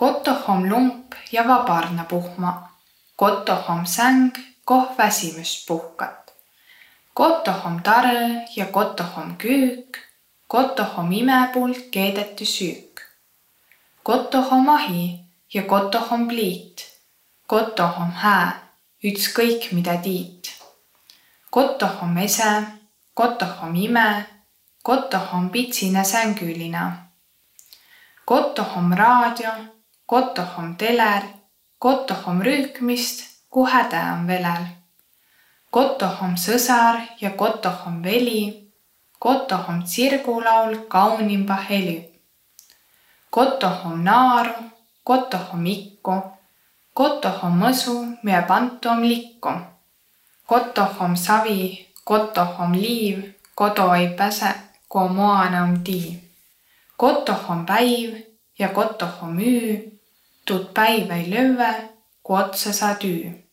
Kotohom lump ja vabarna puhma. Kotohom säng, koh väsimust puhkat. Kotohom tare ja kotohom küük. Kotohom imepult keedetty süük. Kotohom ahi ja kotohom pliit. Kotohom hää, ütskõik mida tiit. Kotohom ese, kotohom ime, kotohom pitsine sängülina. Kotohom raadio, kotohom teler, kotohom rüükmist, ku hädä on velel. Kotohom sõsar ja kotohom veli, kotohom tsirgulaul kaunimba helü. Kotohom naaru, kotohom ikku, kotohom mõsu, mia pantu om likku. Kotohom savi, kotohom liiv, kodo ei päse, ku moana om tiiv. Kotohom päiv ja kotohom üü, tuud päiv ei lövve, ku otsa saa tüü.